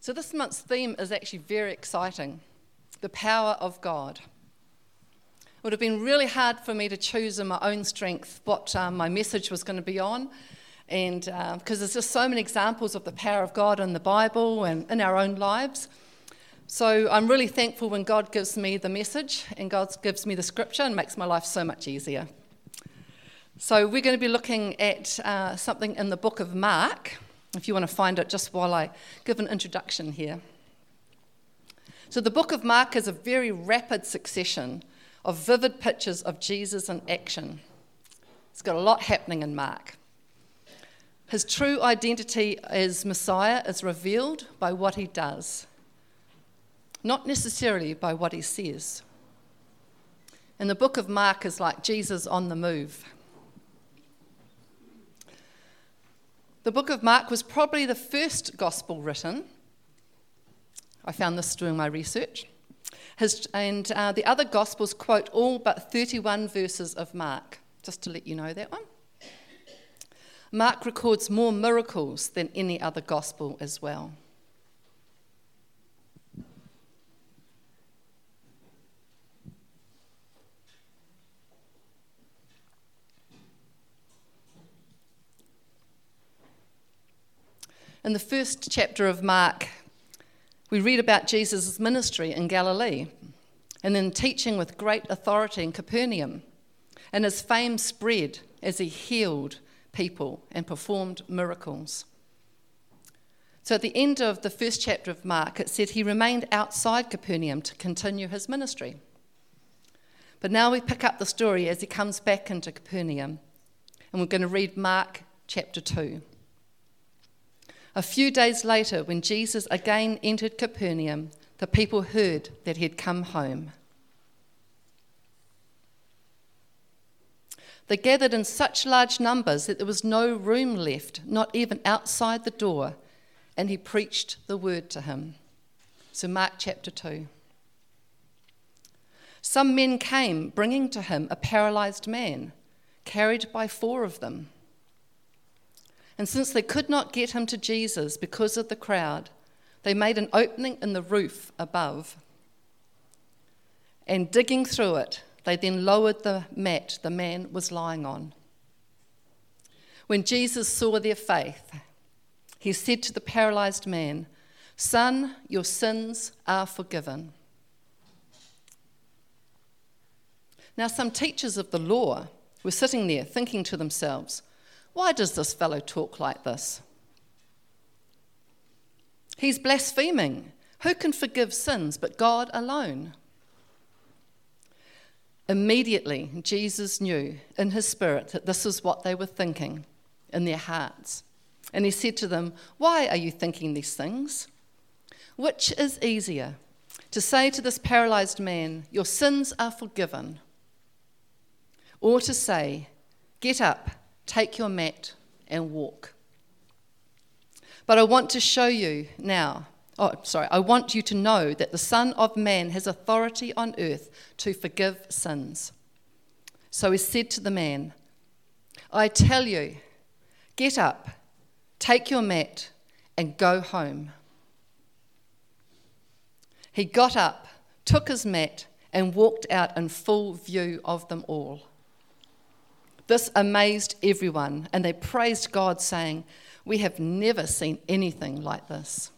So this month's theme is actually very exciting, the power of God. It would have been really hard for me to choose in my own strength what my message was going to be on, and because there's just so many examples of the power of God in the Bible and in our own lives. So I'm really thankful when God gives me the message and God gives me the scripture and makes my life so much easier. So we're going to be looking at something in the book of Mark, if you want to find it just while I give an introduction here. So the book of Mark is a very rapid succession of vivid pictures of Jesus in action. It's got a lot happening in Mark. His true identity as Messiah is revealed by what he does, not necessarily by what he says. And the book of Mark is like Jesus on the move. The book of Mark was probably the first gospel written. I found this doing my research. The other gospels quote all but 31 verses of Mark, just to let you know that one. Mark records more miracles than any other gospel as well. In the first chapter of Mark, we read about Jesus' ministry in Galilee and then teaching with great authority in Capernaum. And his fame spread as he healed people and performed miracles. So at the end of the first chapter of Mark, it said he remained outside Capernaum to continue his ministry. But now we pick up the story as he comes back into Capernaum, and we're going to read Mark chapter 2. A few days later, when Jesus again entered Capernaum, the people heard that he had come home. They gathered in such large numbers that there was no room left, not even outside the door, and he preached the word to him. So Mark chapter 2. Some men came, bringing to him a paralyzed man, carried by 4 of them. And since they could not get him to Jesus because of the crowd, they made an opening in the roof above. And digging through it, they then lowered the mat the man was lying on. When Jesus saw their faith, he said to the paralyzed man, "Son, your sins are forgiven." Now some teachers of the law were sitting there thinking to themselves, "Why does this fellow talk like this? He's blaspheming. Who can forgive sins but God alone?" Immediately, Jesus knew in his spirit that this is what they were thinking in their hearts. And he said to them, "Why are you thinking these things? Which is easier, to say to this paralyzed man, 'Your sins are forgiven,' or to say, 'Get up, take your mat and walk'? But I want you to know that the Son of Man has authority on earth to forgive sins." So he said to the man, "I tell you, get up, take your mat and go home." He got up, took his mat and walked out in full view of them all. This amazed everyone, and they praised God, saying, "We have never seen anything like this."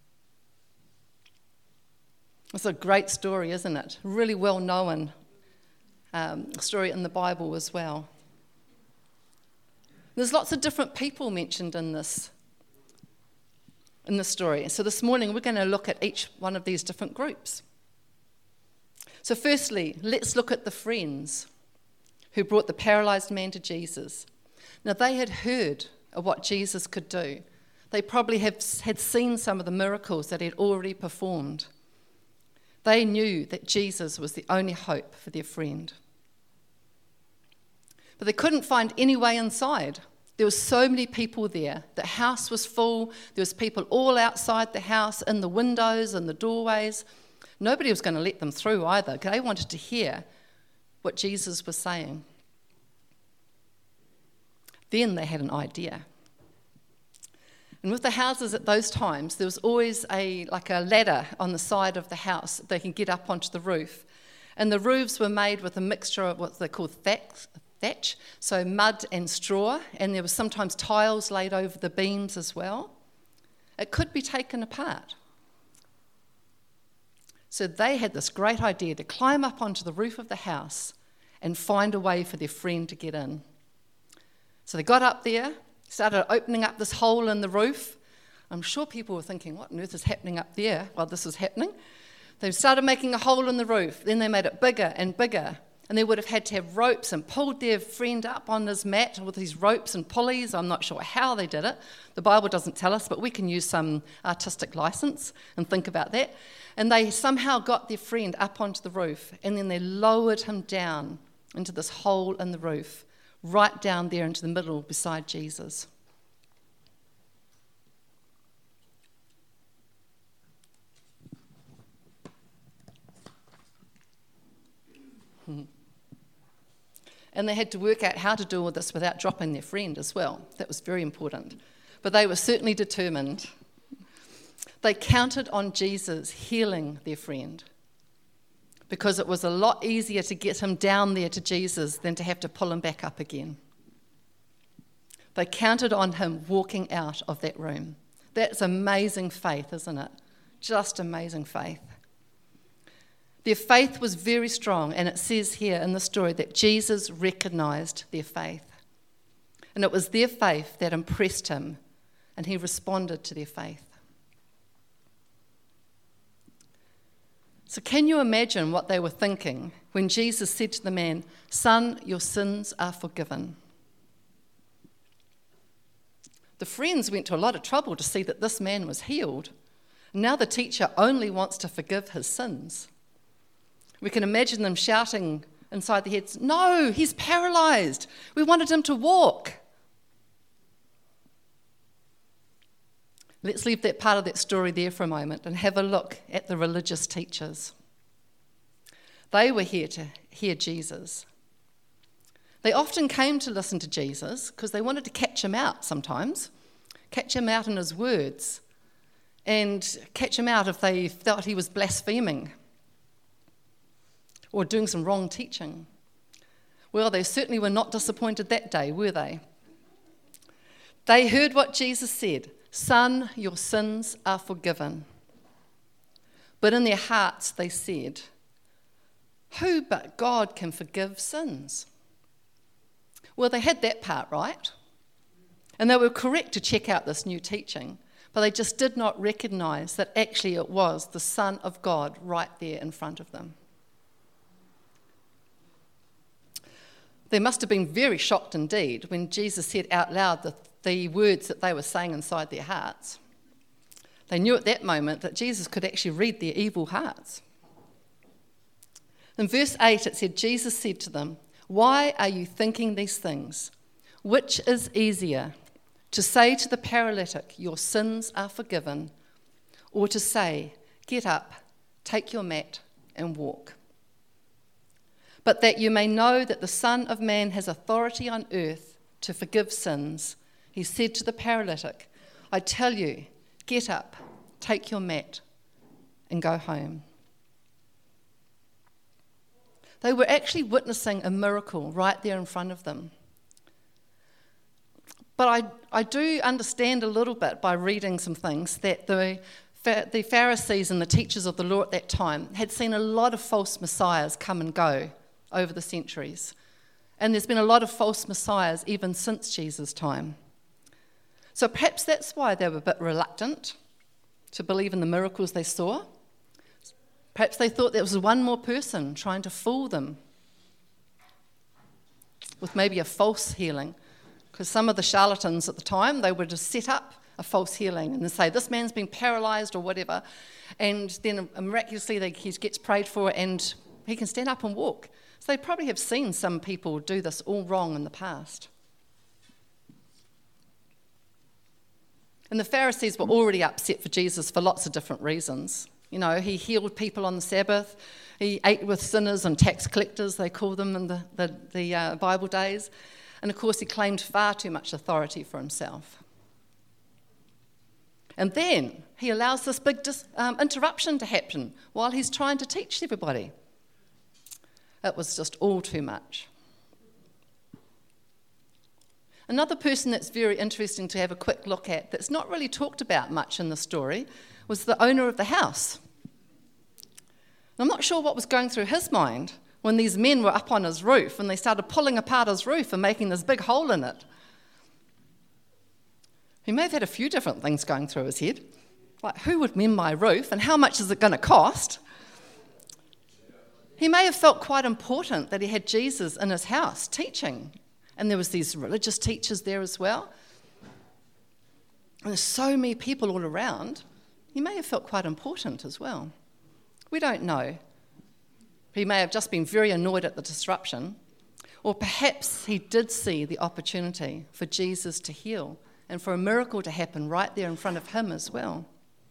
It's a great story, isn't it? Really well-known story in the Bible as well. There's lots of different people mentioned in this story. So this morning we're going to look at each one of these different groups. So firstly, let's look at the friends who brought the paralyzed man to Jesus. Now, they had heard of what Jesus could do. They probably had seen some of the miracles that he had already performed. They knew that Jesus was the only hope for their friend. But they couldn't find any way inside. There were so many people there. The house was full. There was people all outside the house, in the windows and the doorways. Nobody was going to let them through either. They wanted to hear what Jesus was saying. Then they had an idea. And with the houses at those times, there was always a ladder on the side of the house that they can get up onto the roof. And the roofs were made with a mixture of what they call thatch, so mud and straw, and there was sometimes tiles laid over the beams as well. It could be taken apart. So they had this great idea to climb up onto the roof of the house and find a way for their friend to get in. So they got up there, started opening up this hole in the roof. I'm sure people were thinking, what on earth is happening up there while this is happening? They started making a hole in the roof. Then they made it bigger and bigger. And they would have had to have ropes and pulled their friend up on his mat with these ropes and pulleys. I'm not sure how they did it. The Bible doesn't tell us, but we can use some artistic license and think about that. And they somehow got their friend up onto the roof, and then they lowered him down into this hole in the roof, right down there into the middle beside Jesus. And they had to work out how to do all this without dropping their friend as well. That was very important. But they were certainly determined. They counted on Jesus healing their friend because it was a lot easier to get him down there to Jesus than to have to pull him back up again. They counted on him walking out of that room. That's amazing faith, isn't it? Just amazing faith. Their faith was very strong, and it says here in the story that Jesus recognised their faith. And it was their faith that impressed him, and he responded to their faith. So can you imagine what they were thinking when Jesus said to the man, "Son, your sins are forgiven"? The friends went to a lot of trouble to see that this man was healed. Now the teacher only wants to forgive his sins. We can imagine them shouting inside their heads, "No, he's paralysed. We wanted him to walk." Let's leave that part of that story there for a moment and have a look at the religious teachers. They were here to hear Jesus. They often came to listen to Jesus because they wanted to catch him out sometimes, catch him out in his words, and catch him out if they felt he was blaspheming or doing some wrong teaching. Well, they certainly were not disappointed that day, were they? They heard what Jesus said, "Son, your sins are forgiven." But in their hearts they said, "Who but God can forgive sins?" Well, they had that part right. And they were correct to check out this new teaching, but they just did not recognise that actually it was the Son of God right there in front of them. They must have been very shocked indeed when Jesus said out loud the words that they were saying inside their hearts. They knew at that moment that Jesus could actually read their evil hearts. In verse 8 it said, Jesus said to them, "Why are you thinking these things? Which is easier, to say to the paralytic, 'Your sins are forgiven,' or to say, 'Get up, take your mat and walk'? But that you may know that the Son of Man has authority on earth to forgive sins, he said to the paralytic, 'I tell you, get up, take your mat, and go home.'" They were actually witnessing a miracle right there in front of them. But I do understand a little bit by reading some things that the Pharisees and the teachers of the law at that time had seen a lot of false messiahs come and go over the centuries. And there's been a lot of false messiahs even since Jesus' time. So perhaps that's why they were a bit reluctant to believe in the miracles they saw. Perhaps they thought there was one more person trying to fool them with maybe a false healing. Because some of the charlatans at the time, they would just set up a false healing and say, "This man's been paralysed," or whatever. And then miraculously he gets prayed for and he can stand up and walk. So they probably have seen some people do this all wrong in the past. And the Pharisees were already upset for Jesus for lots of different reasons. You know, he healed people on the Sabbath. He ate with sinners and tax collectors, they call them in the Bible days. And of course, he claimed far too much authority for himself. And then he allows this big interruption to happen while he's trying to teach everybody. It was just all too much. Another person that's very interesting to have a quick look at, that's not really talked about much in the story, was the owner of the house. And I'm not sure what was going through his mind when these men were up on his roof and they started pulling apart his roof and making this big hole in it. He may have had a few different things going through his head, like who would mend my roof and how much is it going to cost? He may have felt quite important that he had Jesus in his house teaching, and there was these religious teachers there as well. And there's so many people all around. He may have felt quite important as well. We don't know. He may have just been very annoyed at the disruption, or perhaps he did see the opportunity for Jesus to heal and for a miracle to happen right there in front of him as well.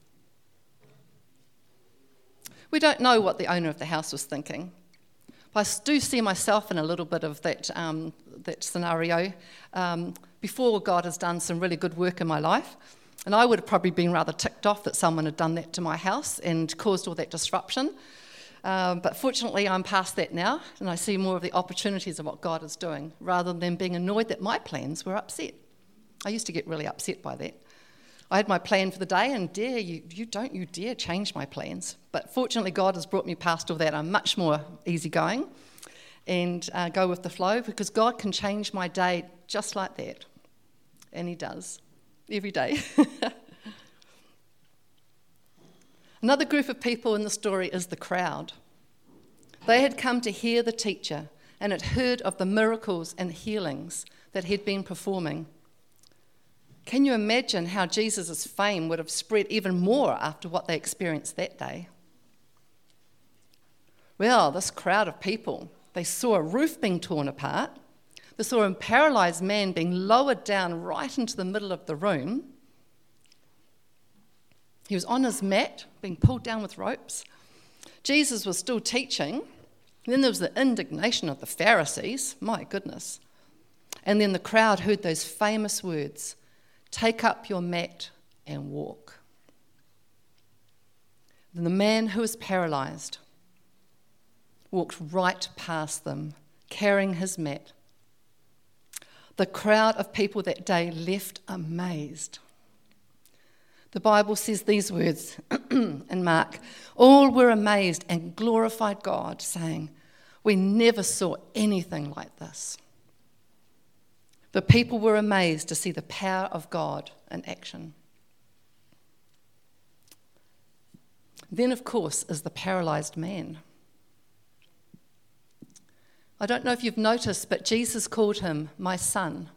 We don't know what the owner of the house was thinking. But I do see myself in a little bit of that scenario before God has done some really good work in my life. And I would have probably been rather ticked off that someone had done that to my house and caused all that disruption. But fortunately, I'm past that now, and I see more of the opportunities of what God is doing, rather than being annoyed that my plans were upset. I used to get really upset by that. I had my plan for the day, and you don't dare change my plans. But fortunately, God has brought me past all that. I'm much more easygoing and go with the flow, because God can change my day just like that. And he does, every day. Another group of people in the story is the crowd. They had come to hear the teacher and had heard of the miracles and healings that he'd been performing. Can you imagine how Jesus' fame would have spread even more after what they experienced that day? Well, this crowd of people, they saw a roof being torn apart. They saw a paralysed man being lowered down right into the middle of the room. He was on his mat, being pulled down with ropes. Jesus was still teaching. And then there was the indignation of the Pharisees. My goodness. And then the crowd heard those famous words, "Take up your mat and walk." Then the man who was paralysed walked right past them, carrying his mat. The crowd of people that day left amazed. The Bible says these words in Mark, "All were amazed and glorified God, saying, 'We never saw anything like this.'" The people were amazed to see the power of God in action. Then, of course, is the paralysed man. I don't know if you've noticed, but Jesus called him my son.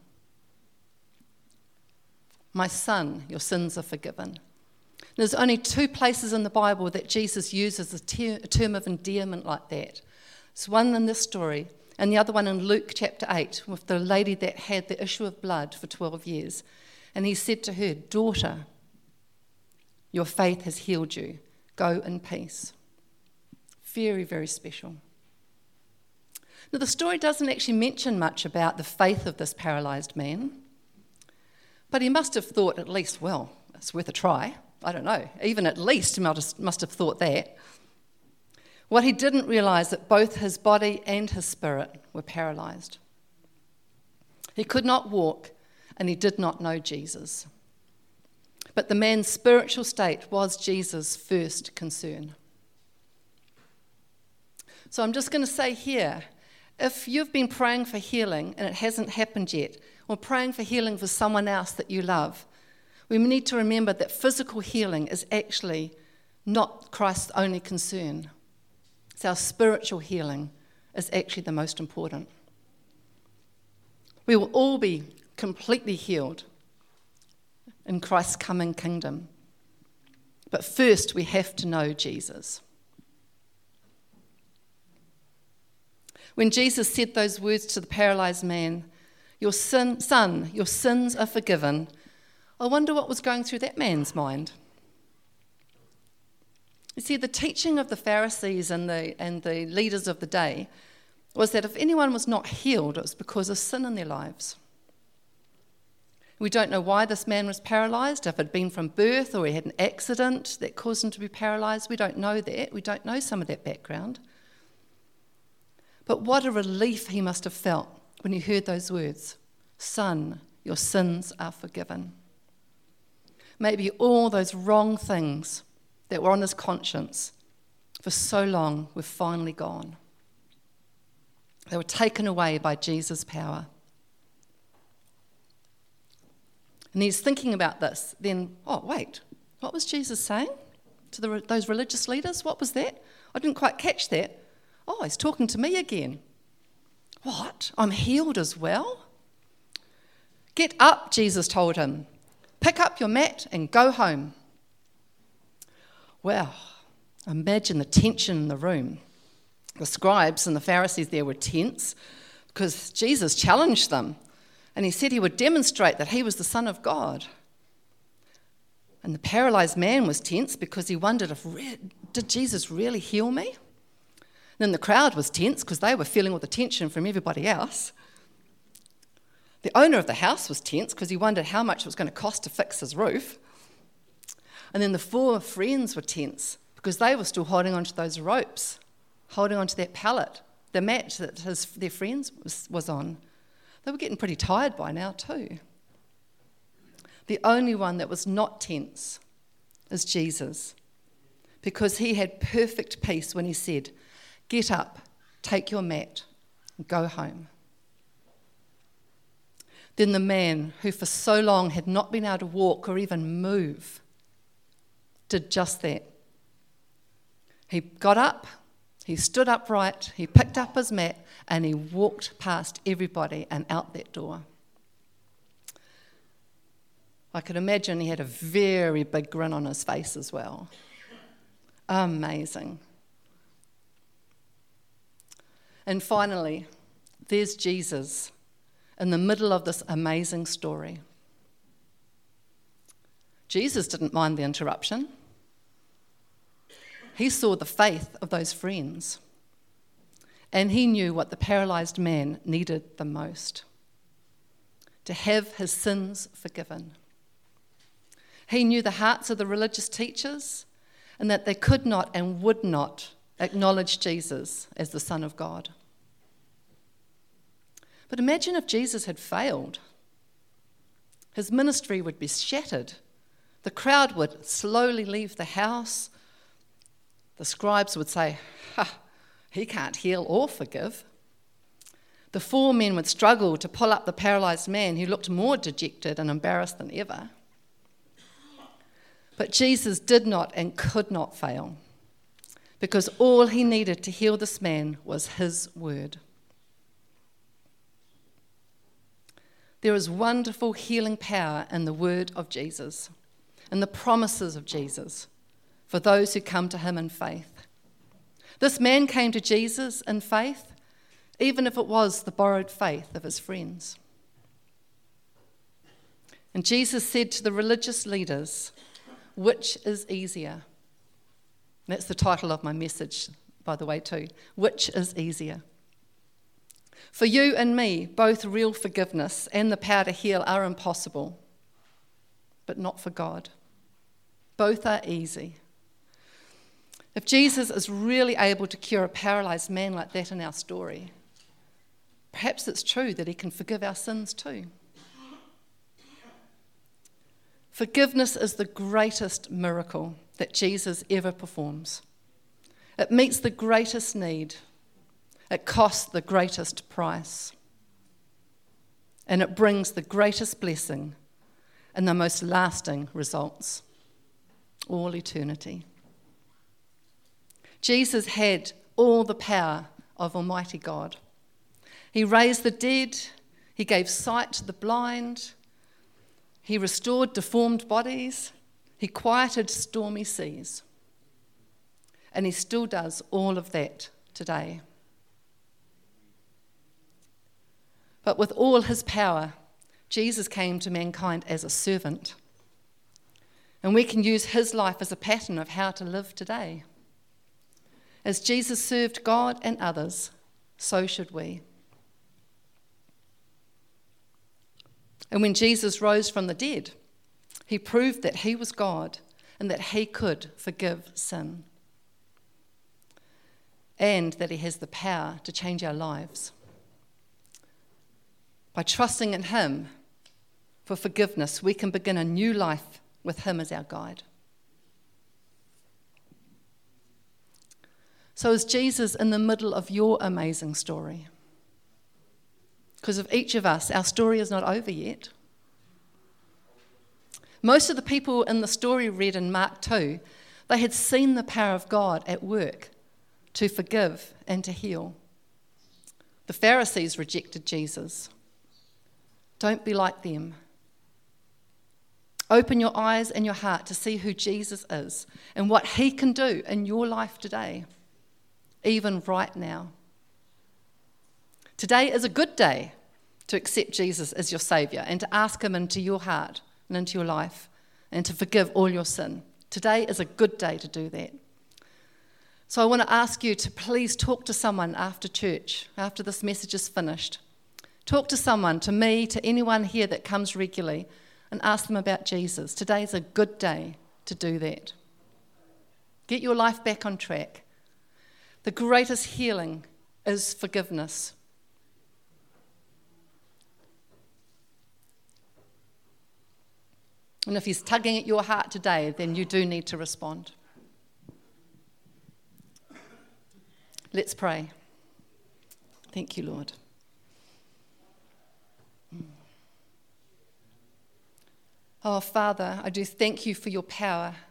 My son, your sins are forgiven. There's only 2 places in the Bible that Jesus uses a term of endearment like that. It's one in this story, and the other one in Luke chapter 8 with the lady that had the issue of blood for 12 years. And he said to her, "Daughter, your faith has healed you. Go in peace." Very, very special. Now, the story doesn't actually mention much about the faith of this paralysed man, but he must have thought at least, well, it's worth a try. I don't know. Even at least he must have thought that. What he didn't realise that both his body and his spirit were paralysed. He could not walk, and he did not know Jesus. But the man's spiritual state was Jesus' first concern. So I'm just going to say here, if you've been praying for healing and it hasn't happened yet, or praying for healing for someone else that you love, we need to remember that physical healing is actually not Christ's only concern. It's our spiritual healing is actually the most important. We will all be completely healed in Christ's coming kingdom. But first we have to know Jesus. When Jesus said those words to the paralysed man, your sins are forgiven, I wonder what was going through that man's mind. You see, the teaching of the Pharisees and the leaders of the day was that if anyone was not healed, it was because of sin in their lives. We don't know why this man was paralysed, if it had been from birth or he had an accident that caused him to be paralysed. We don't know that. We don't know some of that background. But what a relief he must have felt when he heard those words, "Son, your sins are forgiven." Maybe all those wrong things that were on his conscience for so long were finally gone. They were taken away by Jesus' power. And he's thinking about this. Then, oh, wait, what was Jesus saying to those religious leaders? What was that? I didn't quite catch that. Oh, he's talking to me again. What? I'm healed as well? Get up, Jesus told him. Pick up your mat and go home. Well, imagine the tension in the room. The scribes and the Pharisees there were tense because Jesus challenged them. And he said he would demonstrate that he was the Son of God. And the paralysed man was tense because he wondered did Jesus really heal me? Then the crowd was tense because they were feeling all the tension from everybody else. The owner of the house was tense because he wondered how much it was going to cost to fix his roof. And then the 4 friends were tense because they were still holding onto those ropes, holding onto that pallet, the mat that their friends was on. They were getting pretty tired by now too. The only one that was not tense is Jesus, because he had perfect peace when he said, "Get up, take your mat, and go home." Then the man who for so long had not been able to walk or even move did just that. He got up, he stood upright, he picked up his mat, and he walked past everybody and out that door. I could imagine he had a very big grin on his face as well. Amazing. And finally, there's Jesus in the middle of this amazing story. Jesus didn't mind the interruption. He saw the faith of those friends, and he knew what the paralysed man needed the most: to have his sins forgiven. He knew the hearts of the religious teachers and that they could not and would not acknowledge Jesus as the Son of God. But imagine if Jesus had failed. His ministry would be shattered. The crowd would slowly leave the house. The scribes would say, he can't heal or forgive. The 4 men would struggle to pull up the paralysed man, who looked more dejected and embarrassed than ever. But Jesus did not and could not fail, because all he needed to heal this man was his word. There is wonderful healing power in the word of Jesus and the promises of Jesus for those who come to him in faith. This man came to Jesus in faith, even if it was the borrowed faith of his friends. And Jesus said to the religious leaders, "Which is easier?" That's the title of my message, by the way, too. Which is easier? For you and me, both real forgiveness and the power to heal are impossible, but not for God. Both are easy. If Jesus is really able to cure a paralysed man like that in our story, perhaps it's true that he can forgive our sins too. Forgiveness is the greatest miracle that Jesus ever performs. It meets the greatest need. It costs the greatest price. And it brings the greatest blessing and the most lasting results, all eternity. Jesus had all the power of Almighty God. He raised the dead, he gave sight to the blind, he restored deformed bodies, he quieted stormy seas. And he still does all of that today. But with all his power, Jesus came to mankind as a servant. And we can use his life as a pattern of how to live today. As Jesus served God and others, so should we. And when Jesus rose from the dead, he proved that he was God and that he could forgive sin. And that he has the power to change our lives. By trusting in him for forgiveness, we can begin a new life with him as our guide. So is Jesus in the middle of your amazing story? Because of each of us, our story is not over yet. Most of the people in the story read in Mark 2, they had seen the power of God at work to forgive and to heal. The Pharisees rejected Jesus. Don't be like them. Open your eyes and your heart to see who Jesus is and what he can do in your life today, even right now. Today is a good day to accept Jesus as your Saviour and to ask him into your heart and into your life and to forgive all your sin. Today is a good day to do that. So I want to ask you to please talk to someone after church, after this message is finished. Talk to someone, to me, to anyone here that comes regularly, and ask them about Jesus. Today is a good day to do that. Get your life back on track. The greatest healing is forgiveness. And if he's tugging at your heart today, then you do need to respond. Let's pray. Thank you, Lord. Oh, Father, I do thank you for your power